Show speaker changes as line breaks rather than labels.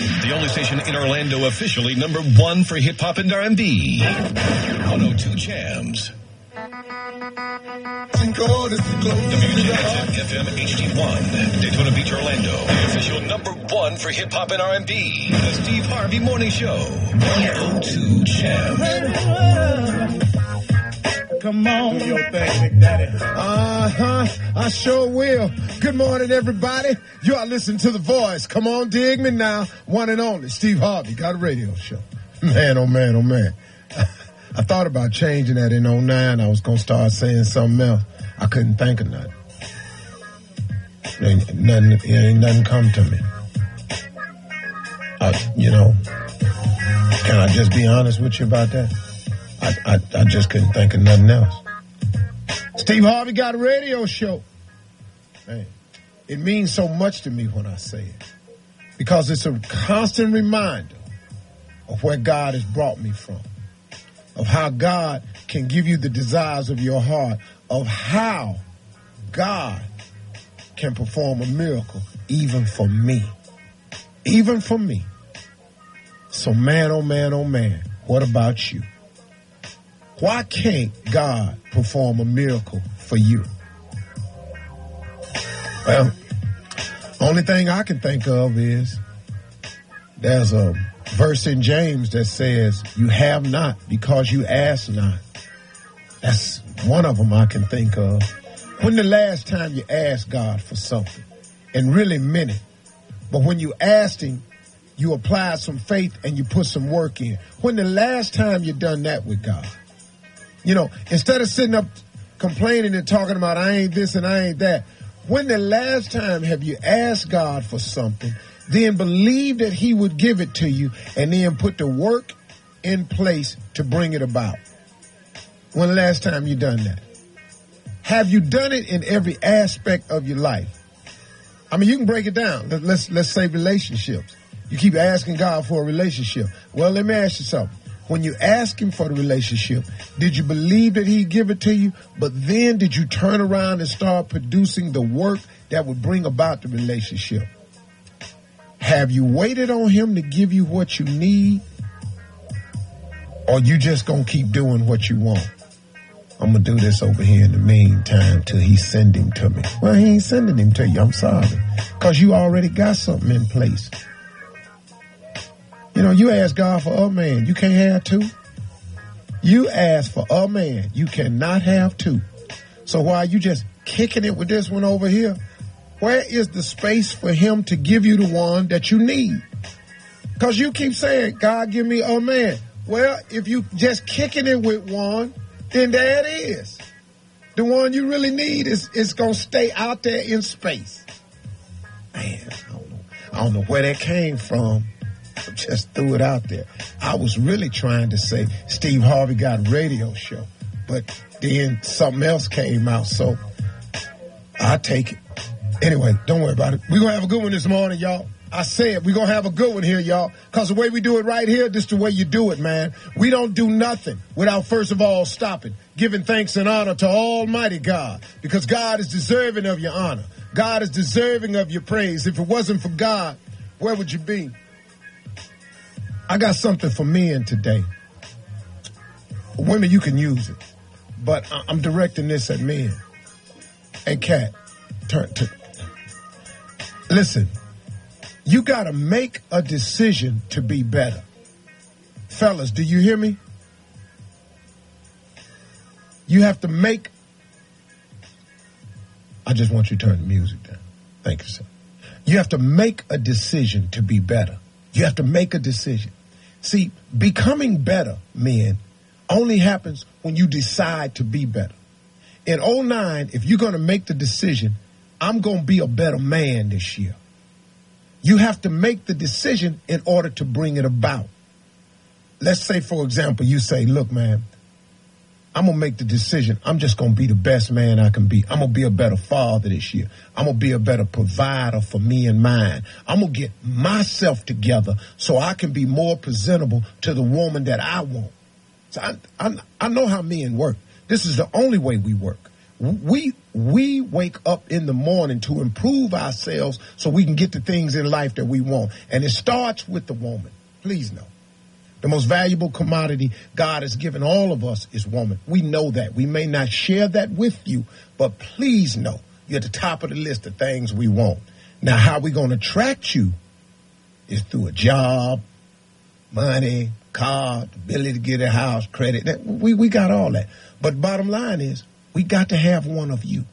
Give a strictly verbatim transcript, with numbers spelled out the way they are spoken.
The only station in Orlando officially number one for hip hop and R and B. one oh two Jams. W J X M F M H D one, Daytona Beach, Orlando. The official number one for hip hop and R and B. The Steve Harvey Morning Show. one oh two Jams.
Come on. Do your thing, Big Daddy. Uh-huh. I sure will. Good morning, everybody. You are listening to The Voice. Come on, dig me now. One and only, Steve Harvey, got a radio show. Man, oh, man, oh, man. I thought about changing that in oh nine. I was going to start saying something else. I couldn't think of nothing. Ain't nothing, ain't nothing come to me. I, you know, can I just be honest with you about that? I, I, I just couldn't think of nothing else. Steve Harvey got a radio show. Man, it means so much to me when I say it. Because it's a constant reminder of where God has brought me from. Of how God can give you the desires of your heart. Of how God can perform a miracle even for me. Even for me. So man, oh man, oh man, what about you? Why can't God perform a miracle for you? Well, only thing I can think of is there's a verse in James that says, you have not because you ask not. That's one of them I can think of. When the last time you asked God for something and really meant it, but when you asked him, you applied some faith and you put some work in. When the last time you done that with God? You know, instead of sitting up complaining and talking about I ain't this and I ain't that, when the last time have you asked God for something, then believe that he would give it to you and then put the work in place to bring it about? When the last time you done that? Have you done it in every aspect of your life? I mean, you can break it down. Let's, let's say relationships. You keep asking God for a relationship. Well, let me ask you something. When you ask him for the relationship, did you believe that he'd give it to you? But then did you turn around and start producing the work that would bring about the relationship? Have you waited on him to give you what you need? Or you just gonna keep doing what you want? I'm gonna do this over here in the meantime till he send him to me. Well, he ain't sending him to you. I'm sorry. Because you already got something in place. You know, you ask God for a man, you can't have two. You ask for a man, you cannot have two. So while you just kicking it with this one over here, where is the space for him to give you the one that you need? Because you keep saying, God, give me a man. Well, if you just kicking it with one, then there it is. The one you really need is, is going to stay out there in space. Man, I don't know. I don't know where that came from. Just threw it out there. I was really trying to say Steve Harvey got a radio show, but then something else came out, so I take it. Anyway, don't worry about it. We're going to have a good one this morning, y'all. I said we're going to have a good one here, y'all, because the way we do it right here, this is the way you do it, man. We don't do nothing without first of all stopping, giving thanks and honor to Almighty God, because God is deserving of your honor. God is deserving of your praise. If it wasn't for God, where would you be? I got something for men today. Women, you can use it. But I'm directing this at men. Hey, Kat, turn to. Listen, you got to make a decision to be better. Fellas, do you hear me? You have to make. I just want you to turn the music down. Thank you, sir. You have to make a decision to be better. You have to make a decision. See, becoming better, men, only happens when you decide to be better. In oh nine, if you're going to make the decision, I'm going to be a better man this year. You have to make the decision in order to bring it about. Let's say, for example, you say, look, man, I'm going to make the decision. I'm just going to be the best man I can be. I'm going to be a better father this year. I'm going to be a better provider for me and mine. I'm going to get myself together so I can be more presentable to the woman that I want. So I, I, I know how men work. This is the only way we work. We we wake up in the morning to improve ourselves so we can get the things in life that we want. And it starts with the woman. Please know. The most valuable commodity God has given all of us is woman. We know that. We may not share that with you, but please know you're at the top of the list of things we want. Now, how we going to attract you is through a job, money, car, ability to get a house, credit. That, we, we got all that. But bottom line is, we got to have one of you.